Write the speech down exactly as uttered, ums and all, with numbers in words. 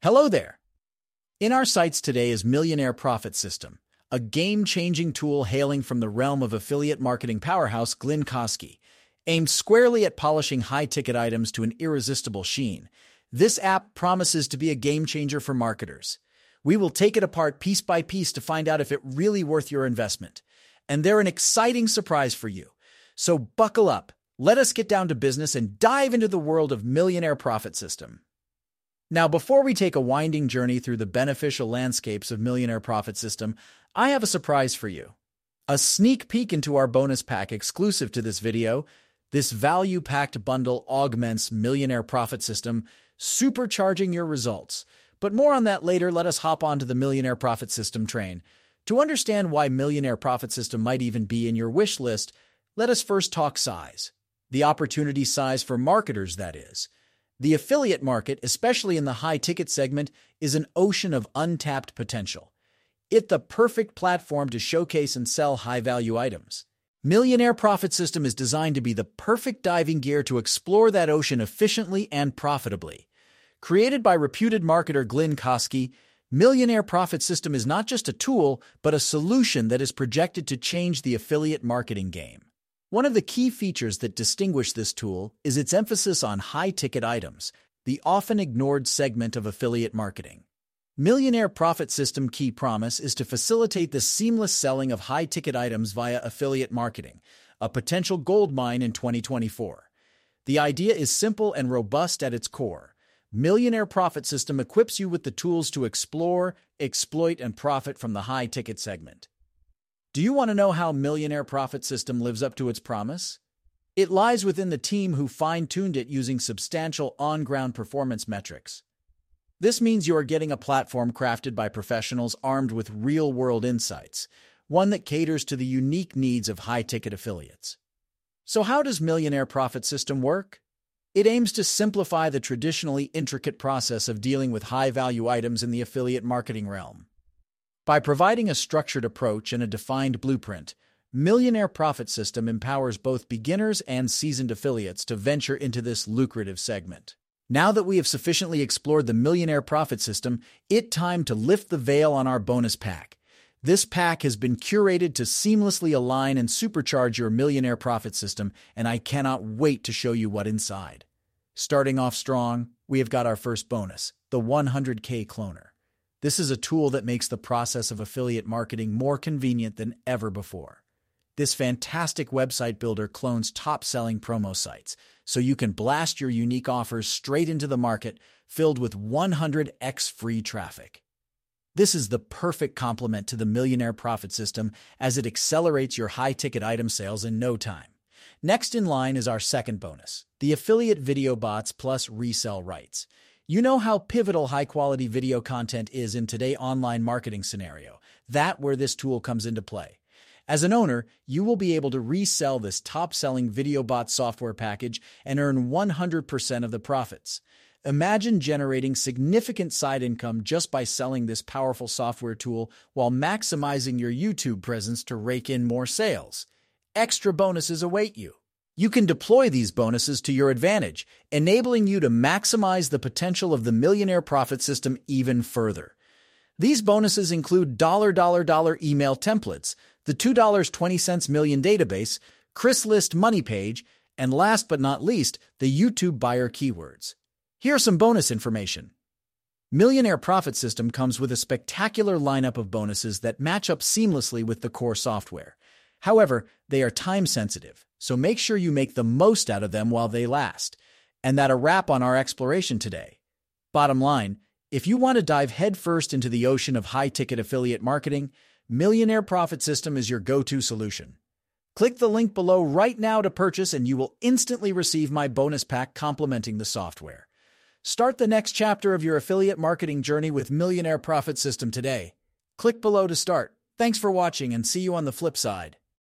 Hello there! In our sights today is Millionaire Profit System, a game-changing tool hailing from the realm of affiliate marketing powerhouse Glenn Kosky. Aimed squarely at polishing high-ticket items to an irresistible sheen, this app promises to be a game-changer for marketers. We will take it apart piece by piece to find out if it's really worth your investment. And they're an exciting surprise for you. So buckle up, let us get down to business and dive into the world of Millionaire Profit System. Now, before we take a winding journey through the beneficial landscapes of Millionaire Profit System, I have a surprise for you. A sneak peek into our bonus pack exclusive to this video. This value-packed bundle augments Millionaire Profit System, supercharging your results. But more on that later. Let us hop onto the Millionaire Profit System train. To understand why Millionaire Profit System might even be in your wish list, let us first talk size. The opportunity size for marketers, that is. The affiliate market, especially in the high-ticket segment, is an ocean of untapped potential. It's the perfect platform to showcase and sell high-value items. Millionaire Profit System is designed to be the perfect diving gear to explore that ocean efficiently and profitably. Created by reputed marketer Glenn Kosky, Millionaire Profit System is not just a tool, but a solution that is projected to change the affiliate marketing game. One of the key features that distinguish this tool is its emphasis on high-ticket items, the often ignored segment of affiliate marketing. Millionaire Profit System key promise is to facilitate the seamless selling of high-ticket items via affiliate marketing, a potential goldmine in twenty twenty-four. The idea is simple and robust at its core. Millionaire Profit System equips you with the tools to explore, exploit, and profit from the high-ticket segment. Do you want to know how Millionaire Profit System lives up to its promise? It lies within the team who fine-tuned it using substantial on-ground performance metrics. This means you are getting a platform crafted by professionals armed with real-world insights, one that caters to the unique needs of high-ticket affiliates. So how does Millionaire Profit System work? It aims to simplify the traditionally intricate process of dealing with high-value items in the affiliate marketing realm. By providing a structured approach and a defined blueprint, Millionaire Profit System empowers both beginners and seasoned affiliates to venture into this lucrative segment. Now that we have sufficiently explored the Millionaire Profit System, it's time to lift the veil on our bonus pack. This pack has been curated to seamlessly align and supercharge your Millionaire Profit System, and I cannot wait to show you what's inside. Starting off strong, we have got our first bonus, the one hundred K Cloner. This is a tool that makes the process of affiliate marketing more convenient than ever before. This fantastic website builder clones top-selling promo sites, so you can blast your unique offers straight into the market, filled with one hundred x free traffic. This is the perfect complement to the Millionaire Profit System, as it accelerates your high-ticket item sales in no time. Next in line is our second bonus, the Affiliate Video Bots plus Resell Rights. You know how pivotal high-quality video content is in today's online marketing scenario. That's where this tool comes into play. As an owner, you will be able to resell this top-selling VideoBot software package and earn one hundred percent of the profits. Imagine generating significant side income just by selling this powerful software tool while maximizing your YouTube presence to rake in more sales. Extra bonuses await you. You can deploy these bonuses to your advantage, enabling you to maximize the potential of the Millionaire Profit System even further. These bonuses include dollar dollar dollar email templates, the two dollars and twenty cents million database, ChrisList money page, and last but not least, the YouTube buyer keywords. Here are some bonus information. Millionaire Profit System comes with a spectacular lineup of bonuses that match up seamlessly with the core software. However, they are time-sensitive, so make sure you make the most out of them while they last. And that's a wrap on our exploration today. Bottom line, if you want to dive headfirst into the ocean of high-ticket affiliate marketing, Millionaire Profit System is your go-to solution. Click the link below right now to purchase and you will instantly receive my bonus pack complementing the software. Start the next chapter of your affiliate marketing journey with Millionaire Profit System today. Click below to start. Thanks for watching and see you on the flip side.